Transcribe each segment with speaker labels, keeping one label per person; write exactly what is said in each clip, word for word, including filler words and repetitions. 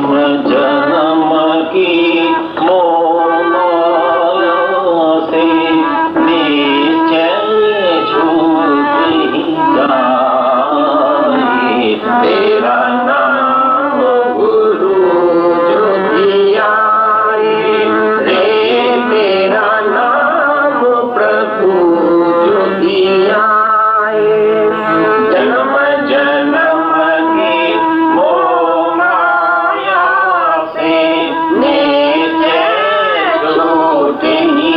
Speaker 1: जन्म जन्म की मोह माया से निश्चय छूट ही जाए। तेरा नाम गुरु जो दिया रे, तेरा नाम प्रभु जो दिया। जन्म जन्म की मोह माया से निश्चय छूट ही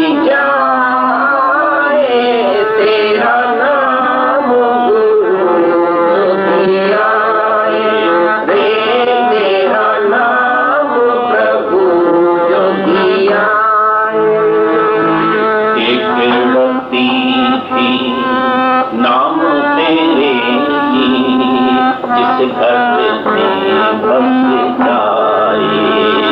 Speaker 1: जाए। तेरा नाम गुरु जो दिया रे, तेरा नाम प्रभु जो दिया। एक रत्ती थी नाम तेरे ही, जिस घर में बस जाए।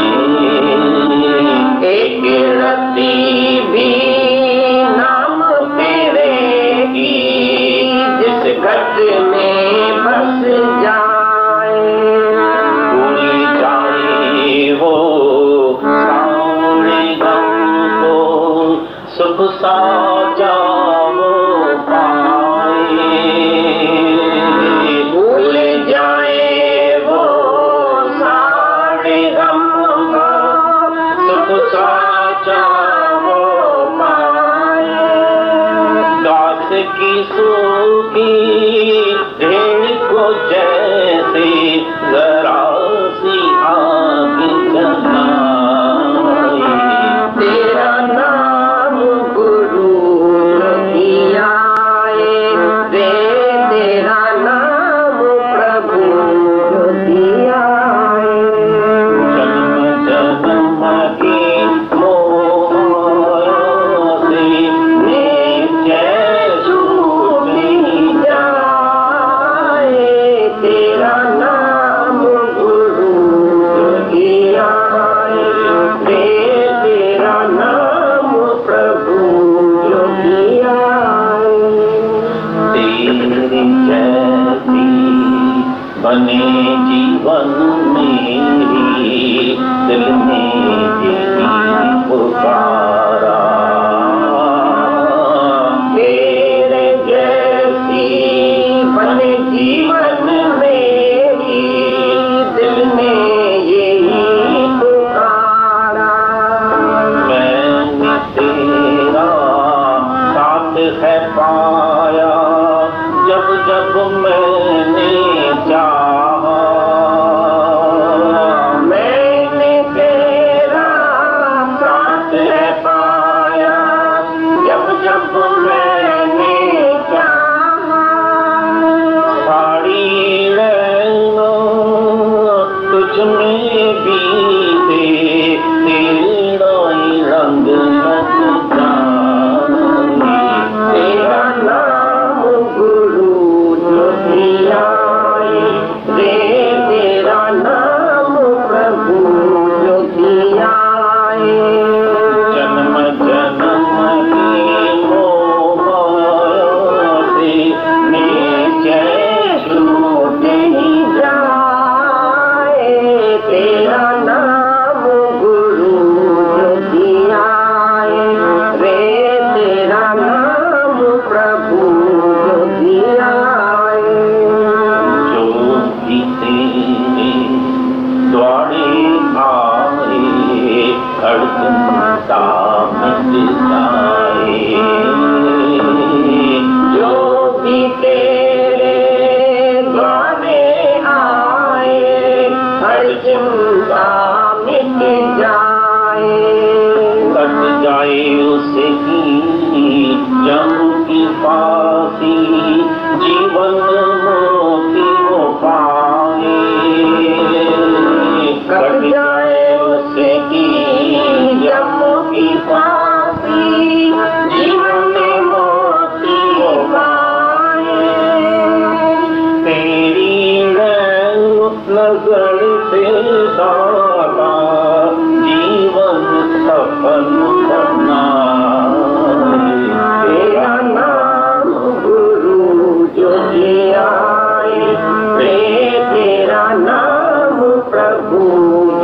Speaker 1: एक रत्ती भी नाम तेरे ही, जिस घर में बस जाए। भूल जाए वो सारे गम को, सुख साजा वो पाए। भूल जाए वो सारे गम को, सुख साजा वो पाए। दास की सूखी भेड़ को जैसे जरा सी आग जलाए। तेरा नाम गुरु जो दिया रे, तेरा नाम प्रभु जो दिया। जन्म जन्म की मोह से निश्चय छूट ही जाए। तेरा नाम गुरु जो दिया रे, तेरा नाम प्रभु जो दिया। तेरी जैसी बने जीवन मेरी, दिल में यही पुकारा। तेरे जैसी बने जीवन मेरी, दिल में यही पुकारा। मैंने तेरा साथ है पाया, जब जब मैंने चाहा। मैंने तेरा साथ है पाया, जब जब मैंने चाहा। साड़ी रहना तुझ में बीते, तेरा ही रंग लग जाए। तेरा नाम गुरु जो दिया रे, तेरा नाम प्रभु जो दिया। जन्म जन्म की मोह माया से निश्चय छूट ही जाए। तेरा नाम गुरु जो दिया रे, तेरा नाम प्रभु जो दिया। जो भी तेरे द्वारे आए, हर चिंता मिट जाए। जो भी तेरे द्वारे आए, हर चिंता मिट जाए। कट जाए उसकी जम की फांसी, जीवन मोती वो पाए। कट जाए उसकी जम की फांसी, जीवन में मोती वो पाए। तेरी नजर से सारा जीवन सफल करना। तेरा नाम गुरु जो दिया रे, तेरा नाम प्रभु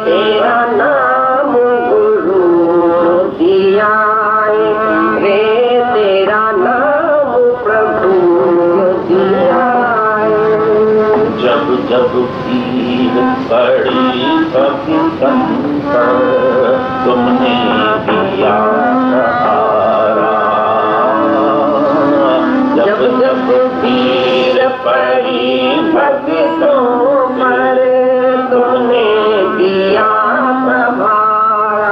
Speaker 1: तेरा नाम गुरु दिया रे, तेरा नाम प्रभु दिया। जब जब पीर पड़ी भक्तन पर तुमने दिया सहारा, जब जब पीर पड़ी भक्तों पर तुमने दिया सहारा।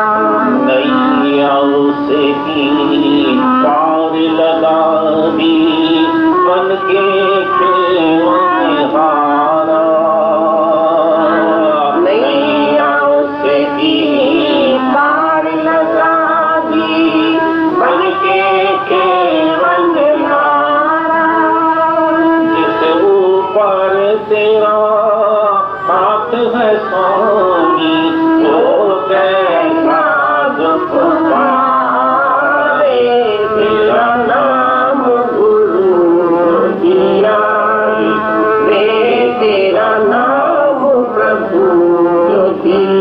Speaker 1: नैया से ही पार लगा दी बन के खेवनहारा, नैया से ही पार लगा दी बन के खेवनहारा। जिस ऊपर तेरा हाथ है स्वामी, वो कैसा दुख पावे, तेरा नाम गुरु दिया रे, तेरा नाम प्रभु दिया।